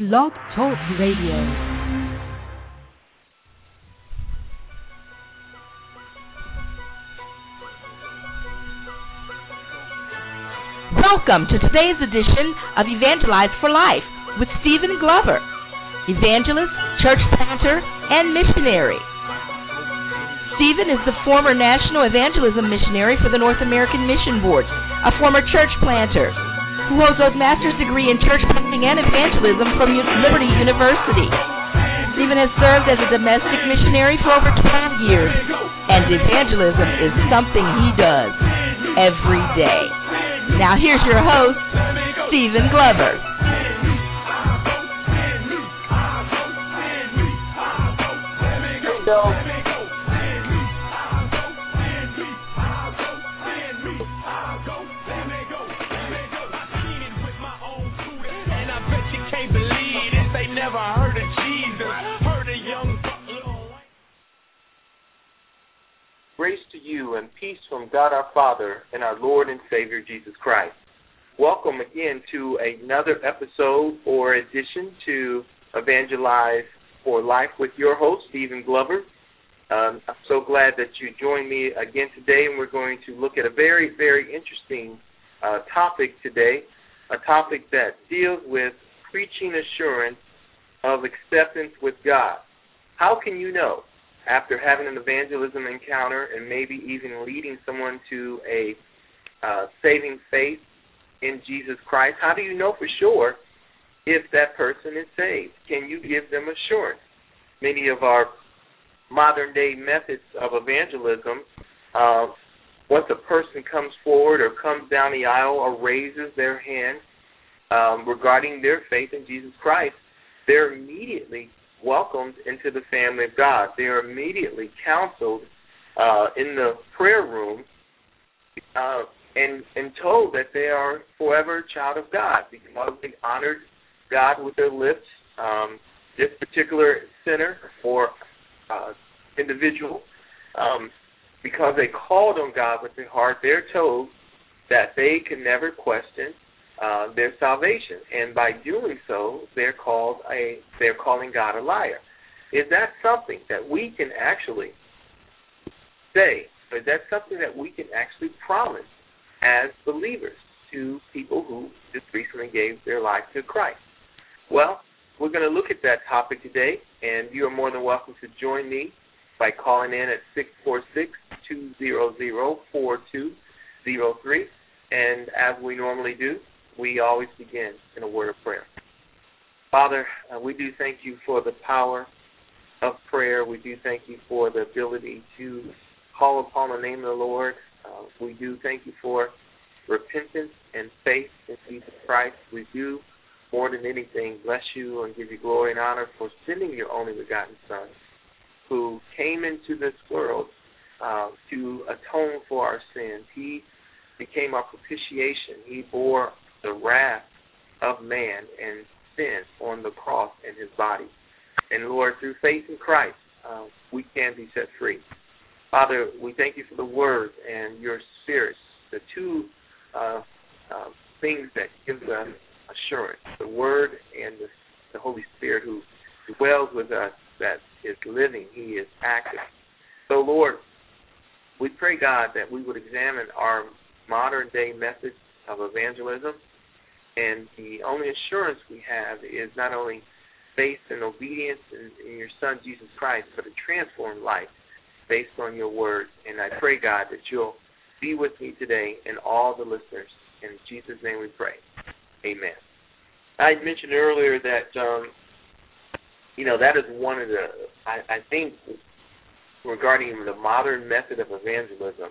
Blog Talk Radio. Welcome to today's edition of Evangelize for Life with Stephen Glover, evangelist, church planter, and missionary. Stephen is the former National Evangelism Missionary for the North American Mission Board, a former church planter who holds a master's degree in church planting and evangelism from Liberty University. Stephen has served as a domestic missionary for over 12 years, and evangelism is something he does every day. Now here's your host, Stephen Glover. Grace to you and peace from God our Father and our Lord and Savior Jesus Christ. Welcome again to another episode or edition to Evangelize for Life with your host, Stephen Glover. I'm so glad that you joined me again today, and we're going to look at a very, very interesting topic today, a topic that deals with preaching assurance of acceptance with God. How can you know, after having an evangelism encounter and maybe even leading someone to a saving faith in Jesus Christ, how do you know for sure if that person is saved? Can you give them assurance? Many of our modern-day methods of evangelism, once a person comes forward or comes down the aisle or raises their hand regarding their faith in Jesus Christ, they're immediately welcomed into the family of God. They are immediately counseled in the prayer room and told that they are forever a child of God because they honored God with their lips. This particular sinner or individual, because they called on God with their heart, they're told that they can never question their salvation, and by doing so, they're calling God a liar. Is that something that we can actually say? Is that something that we can actually promise as believers to people who just recently gave their life to Christ? Well, we're going to look at that topic today, and you are more than welcome to join me by calling in at 646-200-4203, and as we normally do, we always begin in a word of prayer. Father, we do thank you for the power of prayer. We do thank you for the ability to call upon the name of the Lord. We do thank you for repentance and faith in Jesus Christ. We do, more than anything, bless you and give you glory and honor for sending your only begotten Son, who came into this world to atone for our sins. He became our propitiation. He bore the wrath of man and sin on the cross in his body. And Lord, through faith in Christ, we can be set free. Father, we thank you for the Word and your Spirit, the two things that give us assurance, the Word and the Holy Spirit who dwells with us, that is living, he is active. So, Lord, we pray, God, that we would examine our modern-day methods of evangelism, and the only assurance we have is not only faith and obedience in your Son, Jesus Christ, but a transformed life based on your word. And I pray, God, that you'll be with me today and all the listeners. In Jesus' name we pray. Amen. I mentioned earlier that, that is one of the, I think, regarding the modern method of evangelism,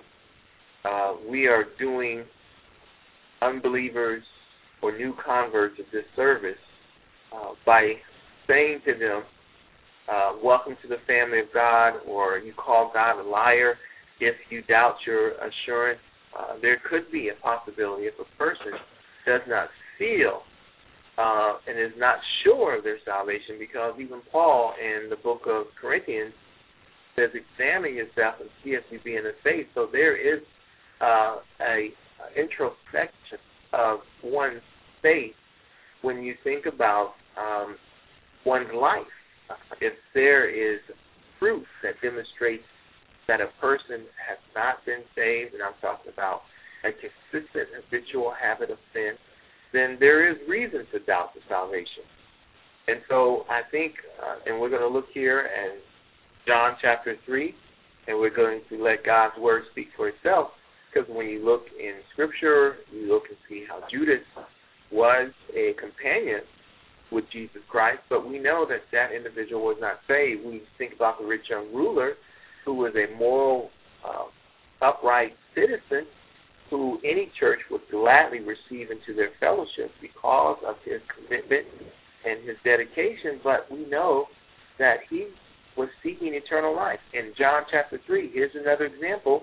we are doing unbelievers or new converts a disservice by saying to them, welcome to the family of God, or you call God a liar if you doubt your assurance. There could be a possibility if a person does not feel and is not sure of their salvation, because even Paul in the book of Corinthians says, examine yourself and see if you be in the faith. So there is a introspection of one's faith when you think about one's life. If there is proof that demonstrates that a person has not been saved, and I'm talking about a consistent habitual habit of sin, then there is reason to doubt the salvation. And so I think, and we're going to look here in John chapter 3, and we're going to let God's word speak for itself, because when you look in Scripture, you look and see how Judas was a companion with Jesus Christ, but we know that that individual was not saved. We think about the rich young ruler, who was a moral, upright citizen, who any church would gladly receive into their fellowship because of his commitment and his dedication, but we know that he was seeking eternal life. In John chapter 3, here's another example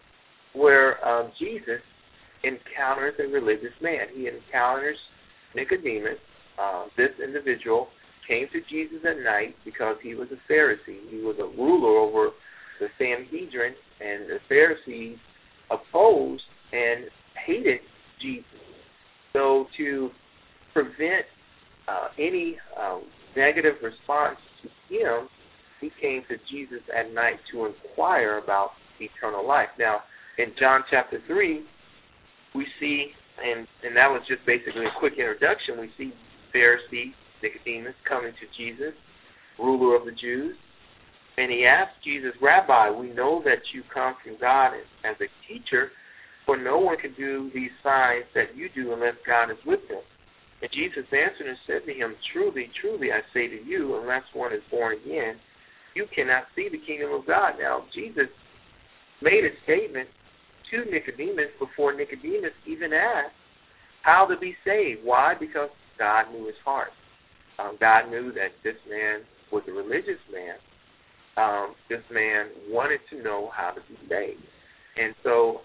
where Jesus encounters a religious man. He encounters Nicodemus. This individual came to Jesus at night because he was a Pharisee. He was a ruler over the Sanhedrin, and the Pharisees opposed and hated Jesus. So to prevent any negative response to him, he came to Jesus at night to inquire about eternal life. Now, in John chapter 3, we see, and that was just basically a quick introduction, we see Pharisee Nicodemus coming to Jesus, ruler of the Jews, and he asked Jesus, Rabbi, we know that you come from God as a teacher, for no one can do these signs that you do unless God is with him. And Jesus answered and said to him, Truly, truly, I say to you, unless one is born again, you cannot see the kingdom of God. Now, Jesus made a statement to Nicodemus before Nicodemus even asked how to be saved. Why? Because God knew his heart. God knew that this man was a religious man. This man wanted to know how to be saved. And so,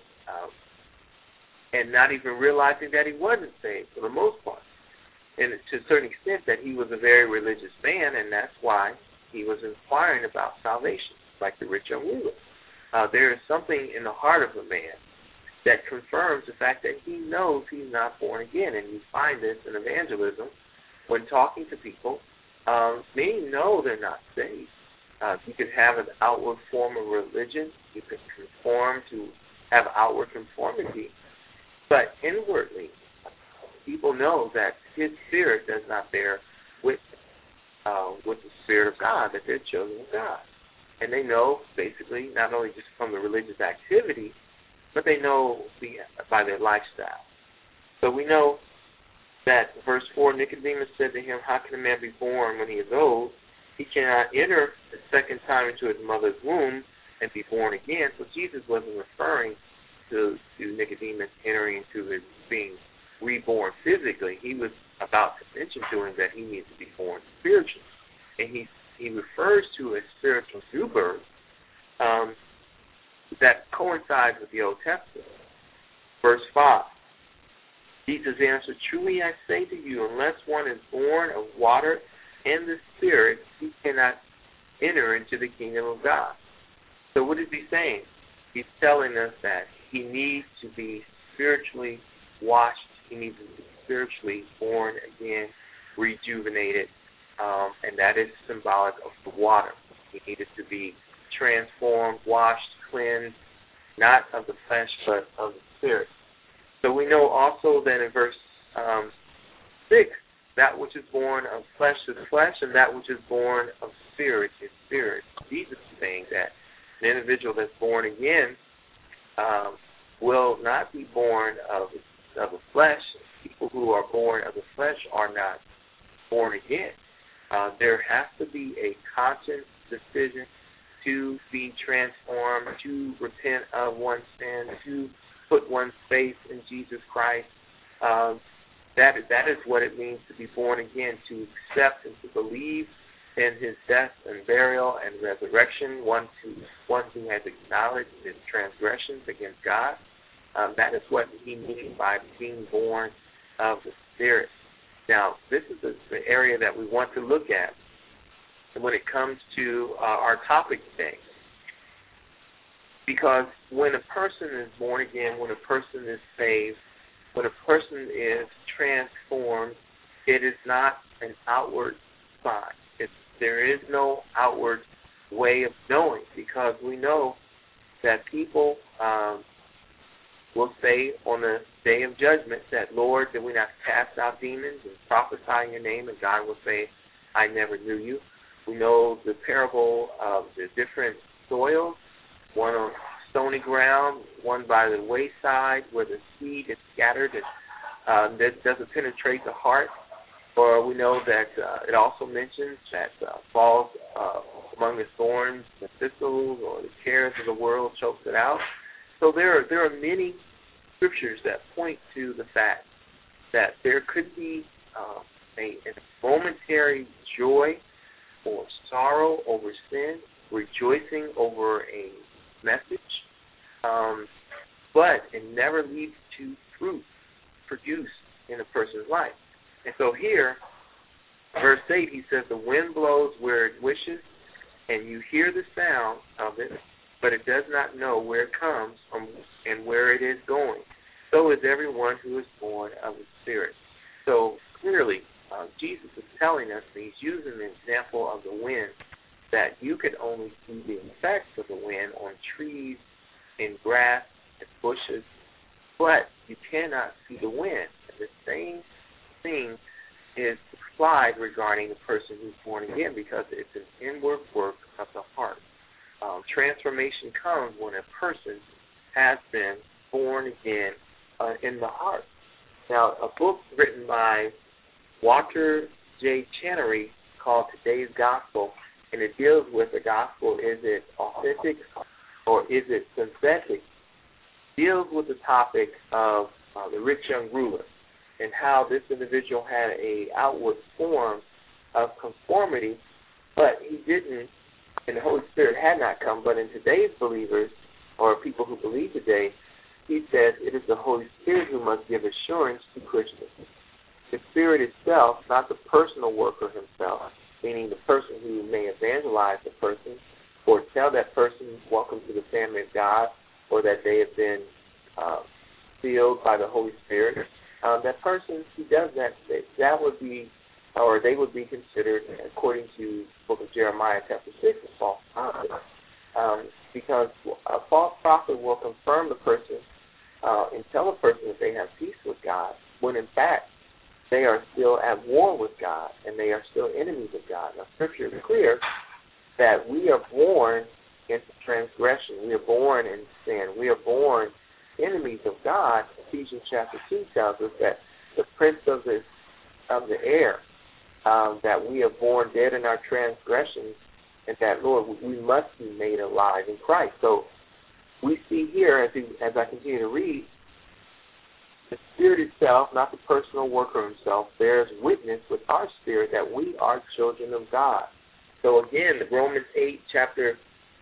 and not even realizing that he wasn't saved for the most part. And to a certain extent that he was a very religious man, and that's why he was inquiring about salvation, like the rich young ruler. There is something in the heart of a man that confirms the fact that he knows he's not born again. And you find this in evangelism when talking to people. Many know they're not saved. You could have an outward form of religion. You could conform to have outward conformity. But inwardly, people know that his spirit does not bear with the Spirit of God, that they're children of God. And they know, basically, not only just from the religious activity, but they know by their lifestyle. So we know that, verse 4, Nicodemus said to him, How can a man be born when he is old? He cannot enter the second time into his mother's womb and be born again. So Jesus wasn't referring to Nicodemus entering into his being reborn physically. He was about to mention to him that he needs to be born spiritually. And he refers to a spiritual new birth that coincides with the Old Testament. Verse 5, Jesus answered, Truly I say to you, unless one is born of water and the Spirit, he cannot enter into the kingdom of God. So what is he saying? He's telling us that he needs to be spiritually washed. He needs to be spiritually born again, rejuvenated, and that is symbolic of the water. He needed to be transformed, washed, cleansed, not of the flesh, but of the Spirit. So we know also that in verse 6, that which is born of flesh is flesh, and that which is born of spirit is spirit. Jesus is saying that an individual that's born again will not be born of the flesh. People who are born of the flesh are not born again. There has to be a conscious decision to be transformed, to repent of one's sin, to put one's faith in Jesus Christ. That is what it means to be born again, to accept and to believe in his death and burial and resurrection, one who has acknowledged his transgressions against God. That is what he means by being born of the Spirit. Now, this is the area that we want to look at when it comes to our topic today. Because when a person is born again, when a person is saved, when a person is transformed, It is not an outward sign. There is no outward way of knowing, because we know that people will say on the day of judgment that, Lord, did we not cast out demons and prophesy in your name? And God will say, I never knew you. We know the parable of the different soils, one on stony ground, one by the wayside where the seed is scattered and that doesn't penetrate the heart. Or we know that it also mentions that falls among the thorns, the thistles, or the cares of the world chokes it out. So there are many scriptures that point to the fact that there could be a momentary joy or sorrow over sin, rejoicing over a message, but it never leads to fruit produced in a person's life. And so here, verse 8, he says, the wind blows where it wishes, and you hear the sound of it, but it does not know where it comes from and where it is going. So is everyone who is born of the Spirit. So clearly, Jesus is telling us, and he's using the example of the wind, that you could only see the effects of the wind on trees, in grass, and bushes, but you cannot see the wind. And the same thing is applied regarding the person who's born again, because it's an inward work of the heart. Transformation comes when a person has been born again in the heart. Now, a book written by Walter J. Chenery called Today's Gospel, and it deals with the gospel, is it authentic or is it synthetic, deals with the topic of the rich young ruler and how this individual had a outward form of conformity, but he didn't, and the Holy Spirit had not come. But in today's believers, or people who believe today, he says it is the Holy Spirit who must give assurance to Christians. The Spirit itself, not the personal worker himself, meaning the person who may evangelize the person or tell that person, welcome to the family of God, or that they have been sealed by the Holy Spirit. That person who does that would be, or they would be considered, according to the book of Jeremiah chapter 6, a false prophet. Because a false prophet will confirm the person and tell a person that they have peace with God, when in fact they are still at war with God and they are still enemies of God. Now, Scripture is clear that we are born into transgression. We are born in sin. We are born enemies of God. Ephesians chapter 2 tells us that the prince of the air, that we are born dead in our transgressions, and that, Lord, we must be made alive in Christ. So we see here, as I continue to read, the Spirit itself, not the personal worker himself, bears witness with our spirit that we are children of God. So again, Romans 8, chapter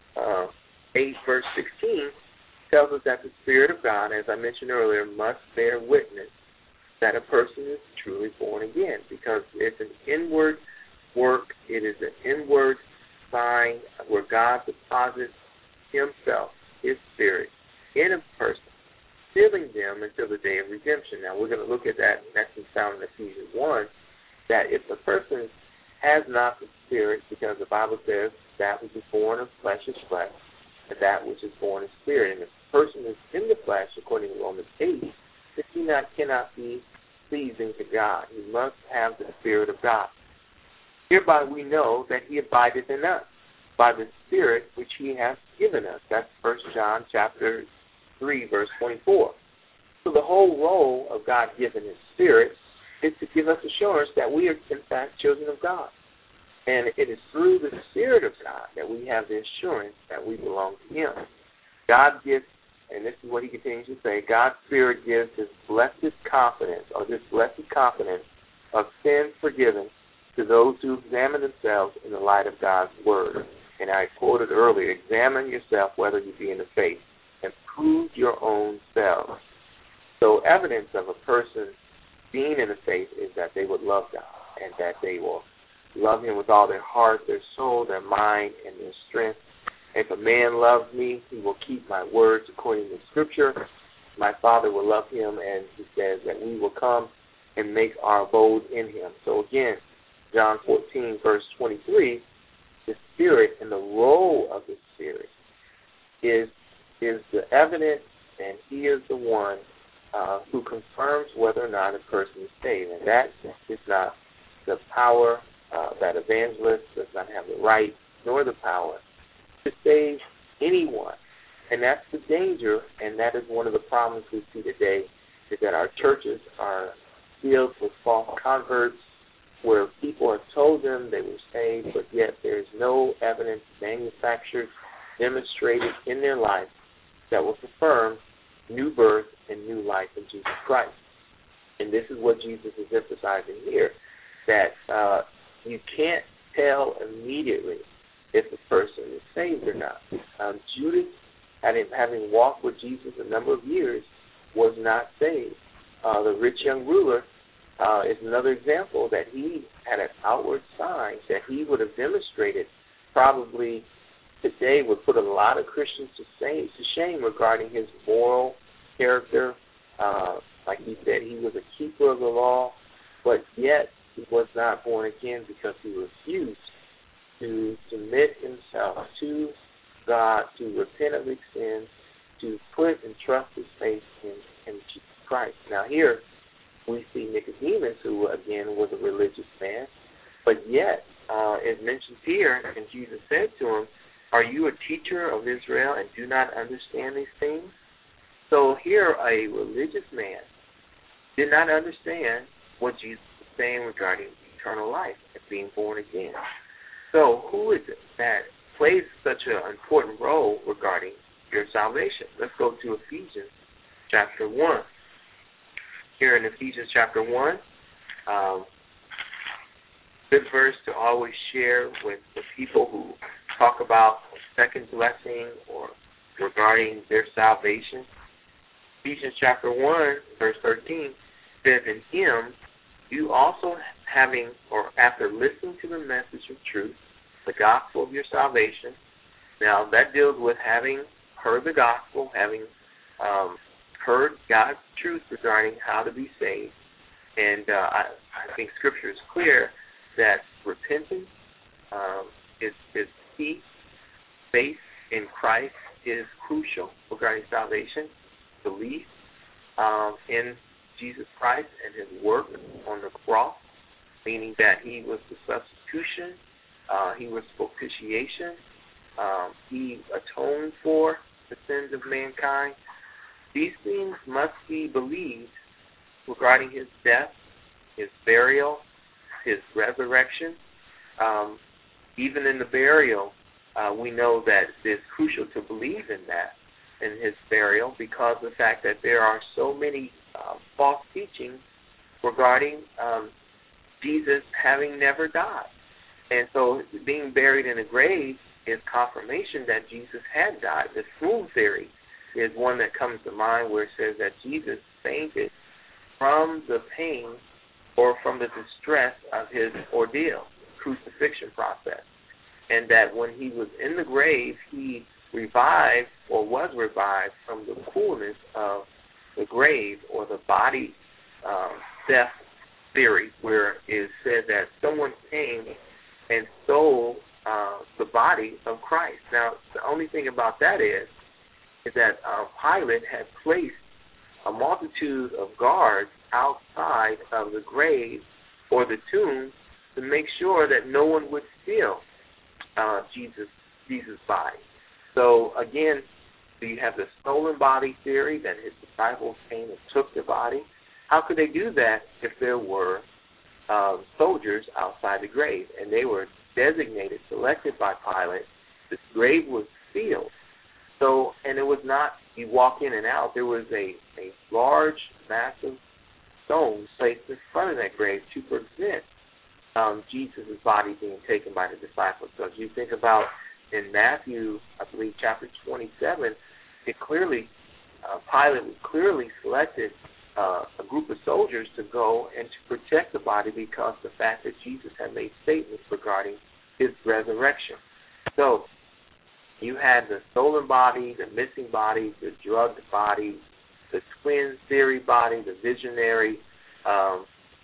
8, verse 16, tells us that the Spirit of God, as I mentioned earlier, must bear witness that a person is truly born again, because it's an inward work. It is an inward sign where God deposits himself, his Spirit, in a person, sealing them until the day of redemption. Now, we're going to look at that next and found in Ephesians 1, that if a person has not the Spirit, because the Bible says that which is born of flesh is flesh, and that which is born is spirit. And if a person is in the flesh, according to Romans 8, that he cannot be pleasing to God. He must have the Spirit of God. Hereby we know that he abideth in us by the Spirit which he has given us. That's 1 John chapter 3, verse 24. So the whole role of God giving his Spirit is to give us assurance that we are, in fact, children of God. And it is through the Spirit of God that we have the assurance that we belong to him. God gives, and this is what he continues to say, God's Spirit gives this blessed confidence, or this blessed confidence of sin forgiven to those who examine themselves in the light of God's Word. And I quoted earlier, examine yourself whether you be in the faith, and prove your own selves. So evidence of a person being in the faith is that they would love God, and that they will love him with all their heart, their soul, their mind, and their strength. If a man loves me, he will keep my words according to Scripture. My Father will love him, and he says that we will come and make our abode in him. So again, John 14, verse 23, the Spirit and the role of the Spirit is the evidence, and he is the one who confirms whether or not a person is saved. And that is not the power. That evangelist does not have the right nor the power to save anyone. And that's the danger, and that is one of the problems we see today, is that our churches are filled with false converts where people have told them they were saved, but yet there's no evidence manufactured, demonstrated in their life that will confirm new birth and new life in Jesus Christ. And this is what Jesus is emphasizing here, that you can't tell immediately if a person is saved or not. Judas, having walked with Jesus a number of years, was not saved. The rich young ruler is another example that he had an outward sign that he would have demonstrated, probably today would put a lot of Christians to shame regarding his moral character. Like he said, he was a keeper of the law, but yet he was not born again because he refused to submit himself to God, to repent of his sins, to put and trust his faith in Jesus Christ. Now here we see Nicodemus, who again was a religious man, but yet, as mentioned here, and Jesus said to him, "Are you a teacher of Israel and do not understand these things?" So here a religious man did not understand what Jesus was saying regarding eternal life and being born again. So who is it that plays such an important role regarding your salvation? Let's go to Ephesians chapter 1. Here in Ephesians chapter 1, good verse to always share with the people who talk about second blessing or regarding their salvation. Ephesians chapter 1, verse 13 says, "In him you also having, or after listening to the message of truth, the gospel of your salvation." Now that deals with having heard the gospel, having heard God's truth regarding how to be saved. And I think Scripture is clear that repentance is key. Faith in Christ is crucial regarding salvation. Belief in Jesus Christ and his work on the cross, meaning that he was the substitution, he was propitiation, he atoned for the sins of mankind. These things must be believed regarding his death, his burial, his resurrection. Even in the burial, we know that it's crucial to believe in that, in his burial, because of the fact that there are so many false teachings regarding Jesus having never died. And so being buried in a grave is confirmation that Jesus had died. The swoon theory is one that comes to mind, where it says that Jesus fainted from the pain or from the distress of his ordeal, crucifixion process, and that when he was in the grave, he revived or was revived from the coolness of the grave, or the body death theory, where it said that someone came and stole the body of Christ. Now, the only thing about that is that Pilate had placed a multitude of guards outside of the grave or the tomb to make sure that no one would steal Jesus' body. So again, you have the stolen body theory, that his disciples came and took the body. How could they do that if there were soldiers outside the grave? And they were designated, selected by Pilate. The grave was sealed. So, and it was not, you walk in and out. There was a large, massive stone placed in front of that grave to prevent Jesus' body being taken by the disciples. So as you think about in Matthew, I believe, chapter 27, it clearly, Pilate clearly selected a group of soldiers to go and to protect the body, because the fact that Jesus had made statements regarding his resurrection. So you had the stolen body, the missing body, the drugged body, the twin theory body, the visionary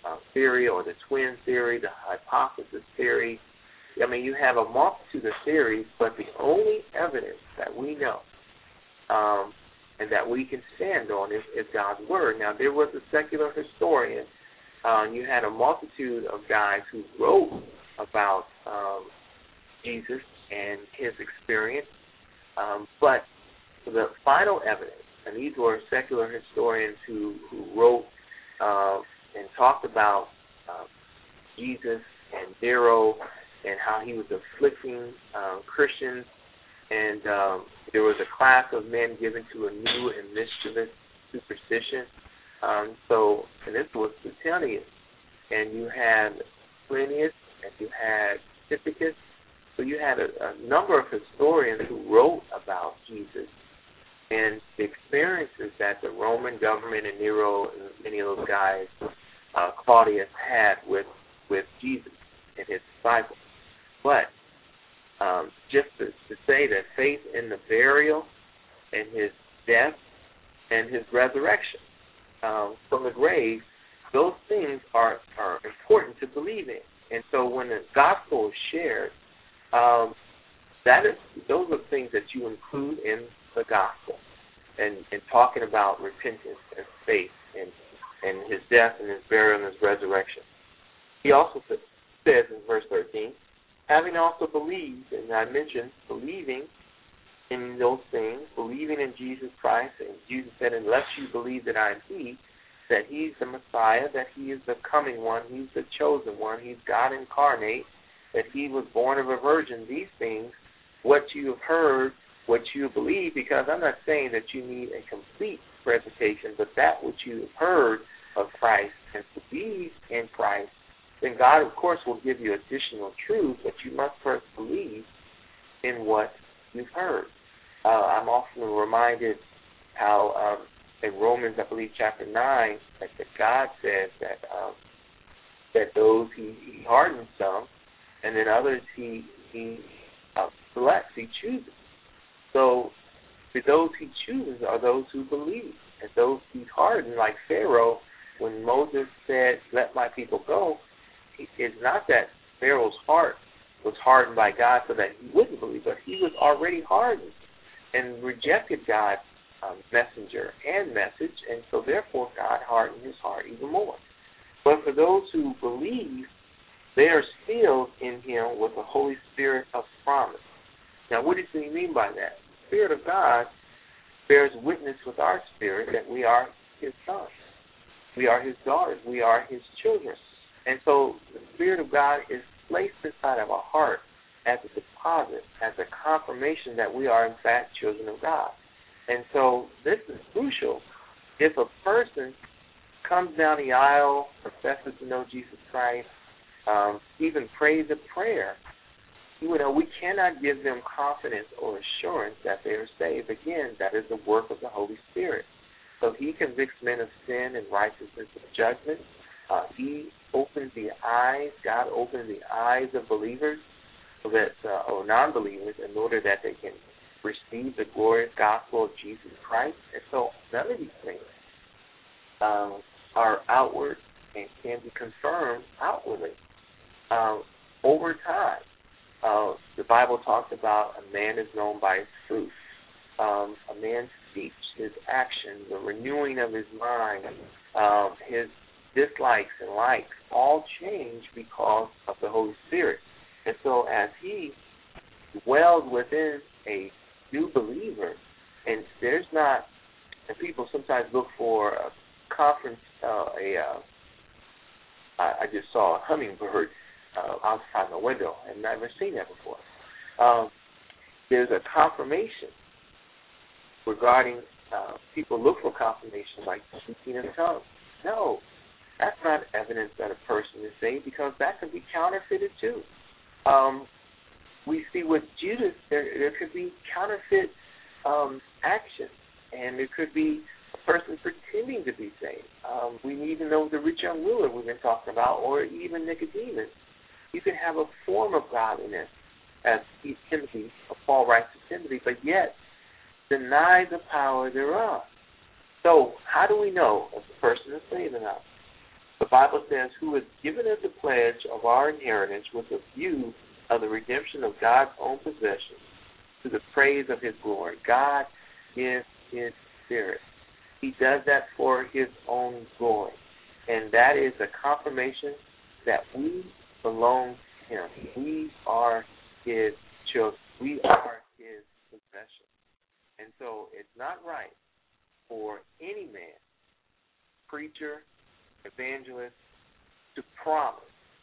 theory or the twin theory, the hypothesis theory. I mean, you have a multitude of theories, but the only evidence that we know and that we can stand on is God's Word. Now, there was a secular historian. You had a multitude of guys who wrote about Jesus and his experience, but the final evidence, and these were secular historians who wrote and talked about Jesus and Nero and how he was afflicting Christians, and there was a class of men given to a new and mischievous superstition. And this was Suetonius, and you had Plinius, and you had Tychicus. So you had a number of historians who wrote about Jesus and the experiences that the Roman government and Nero and many of those guys, Claudius, had with Jesus and his disciples. But just to say that faith in the burial and his death and his resurrection from the grave, those things are important to believe in. And so when the gospel is shared, those are things that you include in the gospel and talking about repentance and faith and his death and his burial and his resurrection. He also says in verse 13, having also believed, and I mentioned believing in those things, believing in Jesus Christ, and Jesus said, unless you believe that I am he, that he's the Messiah, that he is the coming one, he's the chosen one, he's God incarnate, that he was born of a virgin, these things, what you have heard, what you believe, because I'm not saying that you need a complete presentation, but that which you have heard of Christ and believe in Christ, then God, of course, will give you additional truth, but you must first believe in what you've heard. I'm often reminded how in Romans, I believe, chapter 9, that God says that those he hardens some, and then others he selects, he chooses. So for those he chooses are those who believe, and those he hardened, like Pharaoh, when Moses said, let my people go, it's not that Pharaoh's heart was hardened by God so that he wouldn't believe, but he was already hardened and rejected God's messenger and message, and so therefore God hardened his heart even more. But for those who believe, they are sealed in him with the Holy Spirit of promise. Now, what does he mean by that? The Spirit of God bears witness with our spirit that we are his sons. We are his daughters. We are his children. And so the Spirit of God is placed inside of our heart as a deposit, as a confirmation that we are, in fact, children of God. And so this is crucial. If a person comes down the aisle, professes to know Jesus Christ, even prays a prayer, we cannot give them confidence or assurance that they are saved. Again, that is the work of the Holy Spirit. So he convicts men of sin and righteousness and judgment. He opens the eyes, God opens the eyes of believers or non-believers in order that they can receive the glorious gospel of Jesus Christ. And so none of these things are outward and can be confirmed outwardly. Over time, the Bible talks about a man is known by his fruit. A man's speech, his actions, the renewing of his mind, his dislikes and likes all change because of the Holy Spirit. And so as he dwells within a new believer, and there's not, and people sometimes look for a conference, I just saw a hummingbird outside my window, and I've never seen that before. There's a confirmation regarding, people look for confirmation like speaking in tongues. No, that's not evidence that a person is saved, because that could be counterfeited too. We see with Judas, there could be counterfeit action, and there could be a person pretending to be saved. We even know the rich young ruler we've been talking about, or even Nicodemus. You can have a form of godliness, as Timothy, Paul writes to Timothy, but yet deny the power thereof. So how do we know if a person is saved or not? The Bible says, who has given us a pledge of our inheritance with a view of the redemption of God's own possession to the praise of his glory. God is his Spirit. He does that for his own glory. And that is a confirmation that we belong to him. We are his children. We are his possession. And so it's not right for any man, preacher, evangelist, to promise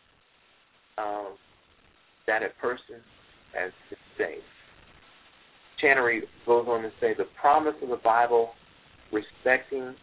that a person has been saved. Channery goes on to say the promise of the Bible respecting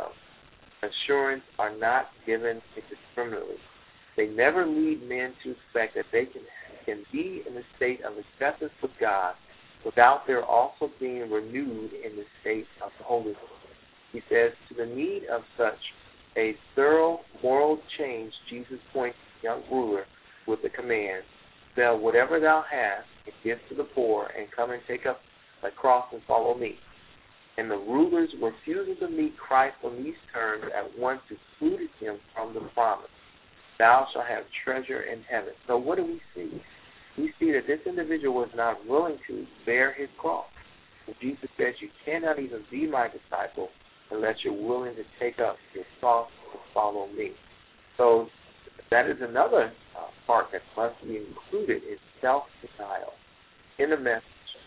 assurance are not given indiscriminately. They never lead men to expect that they can be in a state of acceptance with God without their also being renewed in the state of holiness. He says, to the need of such a thorough moral change, Jesus points the young ruler with the command, sell whatever thou hast and give to the poor, and come and take up thy cross and follow me. And the ruler's refusal to meet Christ on these terms at once excluded him from the promise. Thou shalt have treasure in heaven. So what do we see? We see that this individual was not willing to bear his cross. And Jesus says you cannot even be my disciple unless you're willing to take up your cross and follow me. So that is another part that must be included is self-denial. In the message,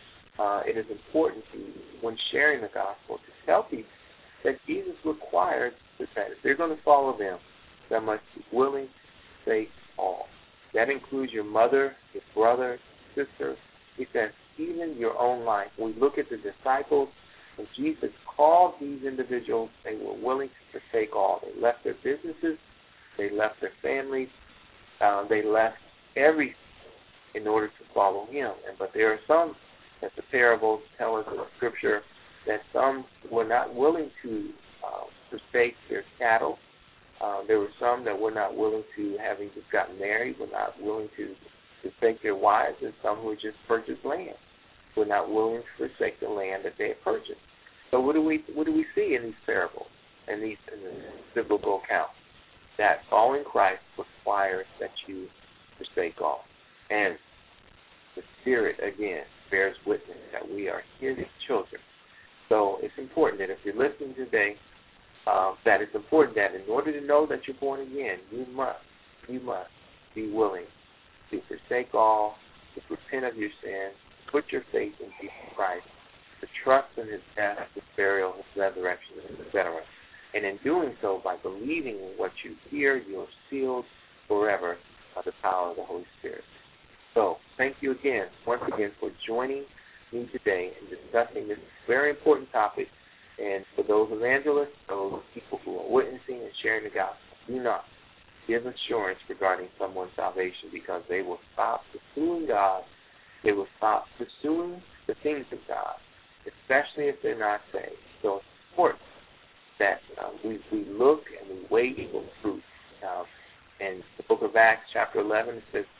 it is important when sharing the gospel to tell people that Jesus requires that if they're going to follow them, they must be willing to take all. That includes your mother, your brother, sister. He says even your own life. When we look at the disciples, when Jesus called these individuals, they were willing to forsake all. They left their businesses, they left their families, they left everything in order to follow him. But there are some that the parables tell us in the Scripture that some were not willing to forsake their cattle. There were some that were not willing to, having just gotten married, were not willing to forsake their wives, and some who had just purchased land were not willing to forsake the land that they had purchased. So what do we see in these parables and in the biblical accounts? That following Christ requires that you forsake all. And the Spirit, again, bears witness that we are his children. So it's important that if you're listening today, that it's important that in order to know that you're born again, you must be willing to forsake all, to repent of your sins, put your faith in Jesus Christ, to trust in his death, his burial, his resurrection, etc. And in doing so, by believing in what you hear, you are sealed forever by the power of the Holy Spirit. So, thank you once again, for joining me today in discussing this very important topic. And for those evangelists, those people who are witnessing and sharing the gospel, do not give assurance regarding someone's salvation, because they will stop pursuing God. They will stop pursuing the things of God, especially if they're not saved. So it's important that we look and we wait for fruit. In the book of Acts, chapter 11, it says,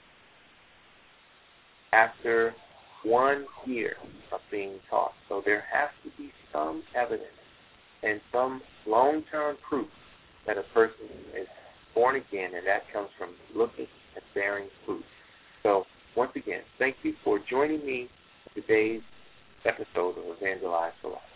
after 1 year of being taught. So there has to be some evidence and some long-term proof that a person is born again, and that comes from looking and bearing fruit. So once again, thank you for joining me in today's episode of Evangelize for Life.